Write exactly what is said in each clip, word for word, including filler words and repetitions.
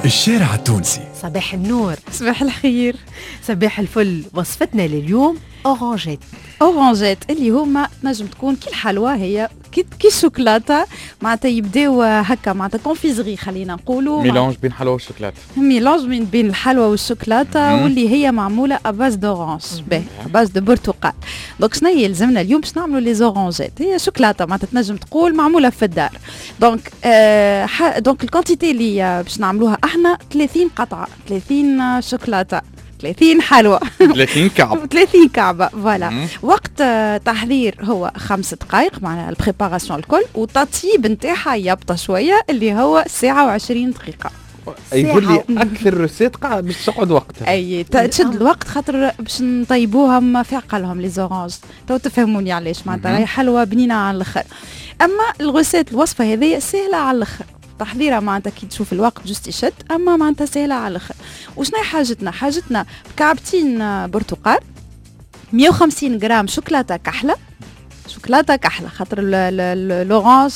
الشارع التونسي. صباح النور، صباح الخير، صباح الفل. وصفتنا لليوم أورانجات. أورانجات اللي هما نجم تكون كي الحلوى، هي كي كي الشوكولاتة، معناتها يبداو هكا معناتها كونفيزغي، خلينا نقولوا ميلانج بين حلوى والشوكولاتة، ميلانج من بين الحلوى والشوكولاتة، واللي هي معمولة أباز دورانج، باهي أباز دو برتقال. دونك شنو يلزمنا اليوم باش نعملوا لي زورانجات؟ هي شوكولاتة معناتها تنجم تقول معمولة في الدار. دونك آه ح... دونك الكونتيتي اللي باش نعملوها احنا ثلاثين قطعة، ثلاثين شوكولاتة، ثلاثين حلوى، ثلاثين كعب، ثلاثين كعبة. فوالا. وقت تحضير هو خمس دقائق معناها البريباراسيون الكل، والتطيب نتاعها يبطأ شوية اللي هو ساعة وعشرين دقيقة. يقول لي اكثر روسيت قاعد باش تقعد وقتها. اي تشد الوقت خاطر باش نطيبوهم في عقلهم لي زورانج. تو تفهموني علاش معناتها راهي حلوة بنينة على الاخر. اما الغوسيت الوصفة هذه سهلة على الاخر، تحضيرها معناتها كي تشوف الوقت جوست يشد، اما معناتها سهله على الاخر. وشنو حاجتنا؟ حاجتنا كعبتين برتقال، مية وخمسين غرام شوكولاته كحله، شوكولاته كحله خاطر لورانج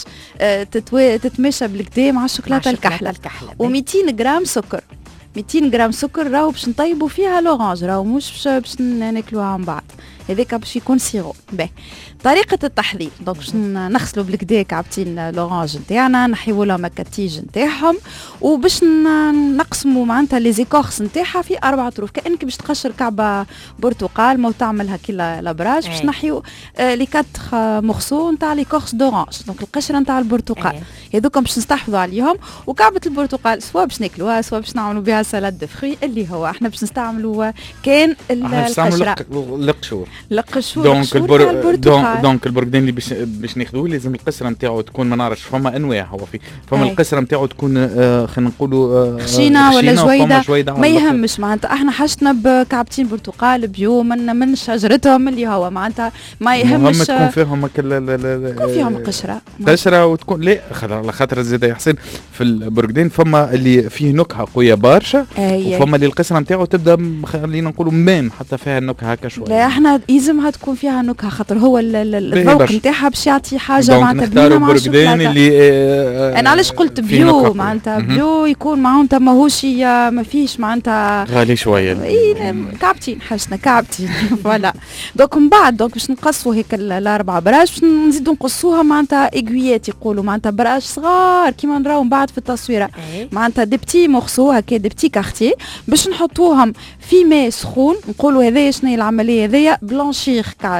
تتماشى بالكدا مع الشوكولاته الكحله، و200 غرام سكر. ميتين غرام سكر راهو باش نطيبوا فيها لورانج، راهو مش باش ناكلوها من بعد، هذاك باش يكون سيرو. باهي طريقة التحضير، دونك باش نغسلوا بالكدا كعبتين لورانج نتاعنا، نحيوا لهم الكتيج نتاعهم، وباش نقسموا معناتها لي زيكورس نتاعها في أربعة طروف، كأنك باش تقشر كعبة برتقال ما تعملها كي لابراج، باش نحيوا آه لي كاتخ مورسو نتاع لي كورس دورانج، دونك القشرة نتاع البرتقال هذوكم باش نستحفظوا عليهم. وكعبة البرتقال سواء باش ناكلوها سواء باش نعملوا بها سلاد دو فري، اللي هو احنا باش نستعملوا كان القشرة القشور القشور دونك البر... دونك البرقدان اللي باش باش ناخذوه لازم القشره نتاعو تكون ما نعرفش، فما انواع هو في فما القشره نتاعو تكون آه خلينا نقولوا آه خشينه ولا جويده, جويدة ما يهمش معناتها احنا حاجتنا بكعبتين برتقال بيو من من شجرتهم اللي هو معناتها ما يهمش مهم تكون فيهم تكون فيهم القشره قشره وتكون لا على خاطر زاد يا حسين في البرقدان فما اللي فيه نكهه قويه برشا وفما اللي القشره نتاعو تبدا خلينا نقولوا مام حتى فيها النكهه هكا شويه. لا احنا يلزمها تكون فيها نكهه خاطر هو الذوق نتاعها باش يعطي حاجه معناتها بنينه مع الشوكولاته اللي آه انا علاش قلت بيو معناتها بيو يكون معناتها ماهوش ما فيش معناتها غالي شويه اي كعبتين حاجتنا كعبتين فوالا. دونك من بعد دونك باش نقصوا هيك الاربع براج باش نزيدوا نقصوها معناتها ايغويات يقولوا معناتها براج صغار كيما نراو من بعد في التصويره معناتها دي بتي مورسو هكا دي بتي كارتي باش نحطوهم في ماء سخون. نقولوا هذايا شنو هي العمليه هذيا بلانشير كاع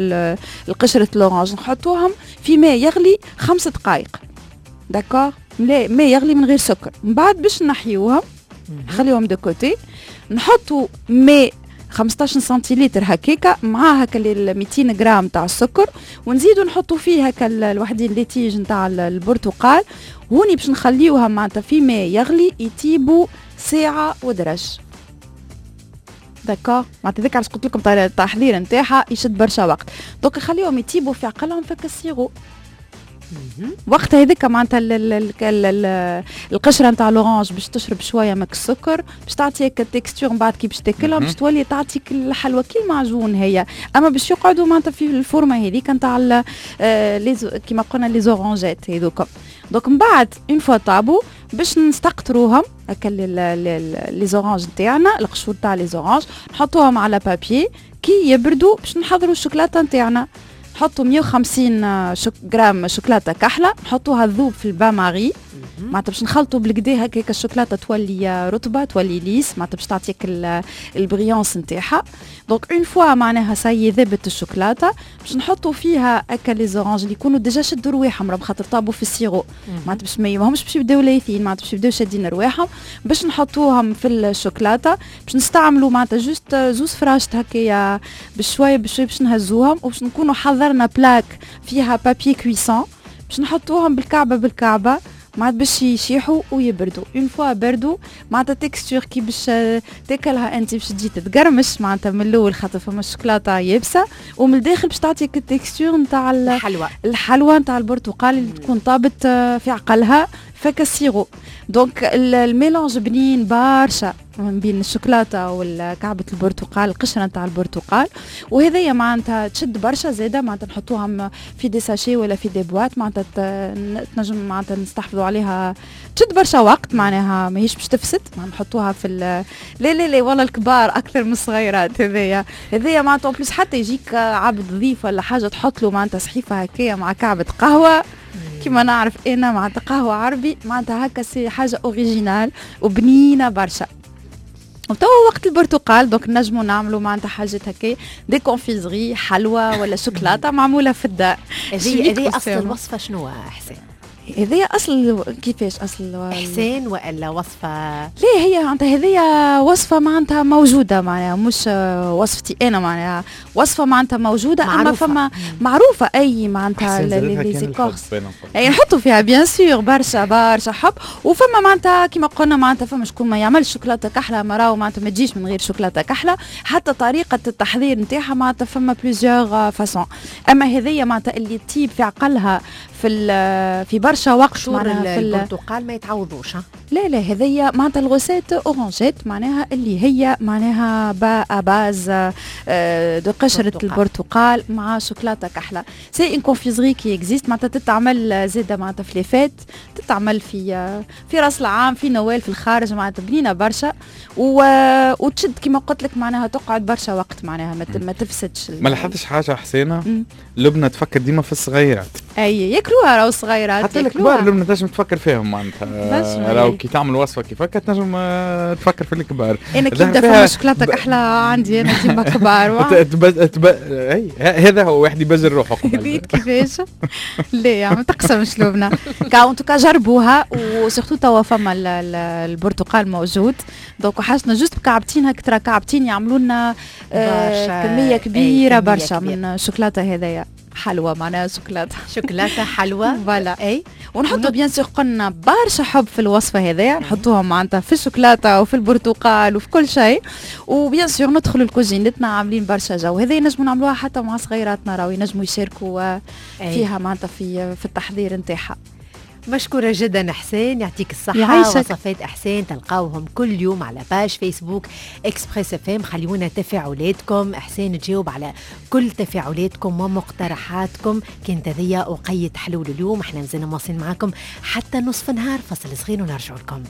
القشره لورانج نحطوهم في ماء يغلي خمس دقائق داكور لا ماء يغلي من غير سكر. من بعد باش نحيوهم نخليهم دو كوتي نحطوا ماء خمسطاش سنتيلتر هكاكا مع هكا ال ميتين غرام تاع السكر ونزيدوا نحطوا فيه هكا الوحدين ليتيج نتاع البرتقال هوني باش نخليوها معناتها في ماء يغلي يطيبوا ساعه ودرج داكور. معناتها ذاك علاش قلت لكم التحضير نتاعها يشد برشا وقت. دونك نخليهم يطيبوا في عقلهم فك السيرو وقت هذيك معناتها القشره نتاع لورانج باش تشرب شويه من السكر باش تعطي هكا التكستور من بعد كي باش تاكلهم باش تولي تعطيك الحلوه كي المعجون هي. اما باش يقعدوا معناتها في الفورمه هذيك نتاع كيما قلنا لي زورانجات هذوك. دونك من بعد اون فوا طابوا باش نستقطروهم هكا لي زورانج نتاعنا القشور تاع لي زورانج نحطوهم على بابي كي يبردوا باش نحضروا الشوكولاته نتاعنا. نحطوا مية وخمسين شك... غرام شوكولاته كحله نحطوها تذوب في البا ماري معناتها باش نخلطوا بالكدا هكاك الشوكولاته تولي رطبه تولي ليس معناتها باش تعطيك البريونس نتاعها. دونك اون فوا معناها ساي ذبت الشوكولاته باش نحطوا فيها هكا لي زورانج اللي يكونوا ديجا شدوا رواحهم راه خاطر طابوا في السيرو معناتها باش ما يهمش باش يبداو لايثين معناتها باش يبداو شادين رواحهم باش نحطوهم في الشوكولاته باش نستعملوا معناتها جوست زوز فراشت هكايا بشويه بشويه باش نهزوهم وباش نكونوا حضرنا بلاك فيها بابي كويسون باش نحطوهم بالكعبه بالكعبه معناتها باش يشيحوا ويبردوا. اون فوا بردوا معناتها تكستور كي باش تاكلها انت باش تجي تتقرمش معناتها من الاول خاطر فما الشوكولاته يابسه ومن الداخل باش تعطيك التكستور نتاع الحلوى الحلوى نتاع البرتقال اللي تكون طابت في عقلها فك السيرو. دونك الميلانج بنين برشا بين الشوكولاته والكعبه البرتقال، القشره نتاع البرتقال، وهذيا معناتها تشد برشا زاده، معناتها نحطوها في دي ساشي ولا في دي بواط، معناتها تنجم معناتها نستحفظوا عليها، تشد برشا وقت معناها ماهيش باش تفسد، نحطوها في لا لا لا والله الكبار اكثر من الصغيرات. هذيا هذيا معناتها بلوس حتى يجيك عبد ضيف ولا حاجه تحط له معناتها صحيفه هكايا مع كعبه قهوه كيما نعرف انا معناتها قهوه عربي، معناتها هكا سي حاجه اوريجينال وبنينه برشا. وتوا وقت البرتقال دونك نجموا نعملوا معناتها حاجات هكا دي كونفيزري، حلوى ولا شوكولاته معموله في الدار. هذه هذه اصل الوصفه شنو حسين؟ هذه اصل كيفاش اصل حسين والا وصفه؟ ليه هي معناتها هذه وصفه معناتها موجوده، معناها مش وصفتي انا، معناها وصفه معناتها موجوده معروفة. اما فما معروفه اي معناتها لي زيكورس اي نحطوا فيها بيان سور برشا برشا حب، وفما معناتها كيما قلنا معناتها فما شكون ما يعمل شوكولاته كحله مراو معناتها ما تجيش من غير شوكولاته كحله، حتى طريقه التحضير نتاعها معناتها فما بليزيور فاسون. اما هذه معناتها اللي تجيب في عقلها في في برشا وقت معناها في البرتقال ما يتعوضوش. لا لا هذيا معناتها الغوسيت اورانجيت معناها اللي هي معناها با باز دو قشره البرتقال مع شوكولاته كحله. سي ان كونفيزري كي اكزيست معناتها تتعمل زاده معناتها في ليفات، تتعمل في في راس العام، في نوال، في الخارج، معناتها بنينه برشا و... وتشد كيما قلت لك معناها تقعد برشا وقت معناها ما تفسدش. ما لاحظتش حاجه حسينه؟ لبنى تفكر ديما في الصغيرات. اي ياكلوها راهو الصغيرات، حتى الكبار لبنى تنجم تفكر فيهم معناتها، راهو كي تعمل وصفه كيفك تنجم تفكر في الكبار. انا كي نبدا فما شوكولاته كحله عندي انا ديما كبار. اي هذا هو واحد يبذل روحه قبل كيفاش؟ لا يا ما تقسمش لبنى كاون توكا جربوها، وسورتو توا فما البرتقال موجود، دونك حاجتنا جوست بكعبتين هكا كعبتين يعملوا لنا كميه كبيره برشا من الشوكولاته هذايا حلوى، معناها شوكولاته شوكولاته حلوى فوالا. اي ونحطوا بيان سور قلنا برشا حب في الوصفه هذيا، نحطوها معناتها في الشوكولاته وفي البرتقال وفي كل شيء، وبيان سور ندخلوا لكوزينتنا عاملين برشا جو. هذا نجموا نعملوها حتى مع صغيراتنا، راهو ينجموا يشاركوا فيها معناتها في في التحضير نتاعها. مشكورة جدا حسين، يعطيك الصحة. وصفات حسين تلقاوهم كل يوم على باج فيسبوك اكسبريس اف ام. خليونا تفاعلاتكم، حسين تجاوب على كل تفاعلاتكم ومقترحاتكم. كانت هذه وقية حلول اليوم، احنا نزلنا مواصلين معكم حتى نصف نهار، فصل صغير ونرجع لكم.